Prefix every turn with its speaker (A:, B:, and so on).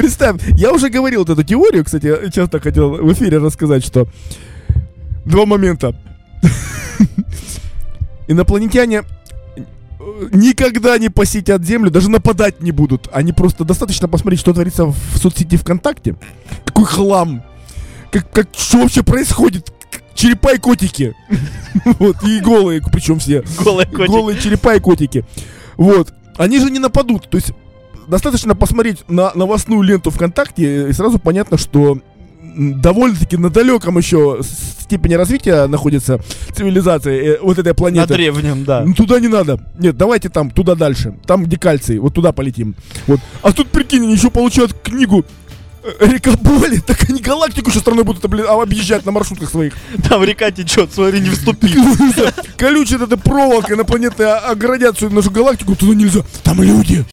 A: представь, я уже говорил вот эту теорию, кстати, я часто хотел в эфире рассказать, что два момента. Инопланетяне никогда не посетят Землю, даже нападать не будут. Они просто достаточно посмотреть, что творится в соцсети ВКонтакте. Какой хлам. Что вообще происходит? Черепа и котики. Вот, и голые, причем все. Голые черепа и котики. Вот. Они же не нападут. То есть достаточно посмотреть на новостную ленту ВКонтакте, и сразу понятно, что довольно-таки на далеком еще степени развития находится цивилизация вот этой планеты.
B: На древнем, да.
A: Туда не надо. Нет, давайте там, туда дальше. Там, где кальций, вот туда полетим. Вот. А тут, прикинь, они еще получают книгу «Река боли», так они галактику еще страной будут объезжать на маршрутках своих.
B: Там река течет, смотри, не вступи.
A: Колючей этой проволокой инопланетной оградят всю нашу галактику, туда нельзя. Там люди.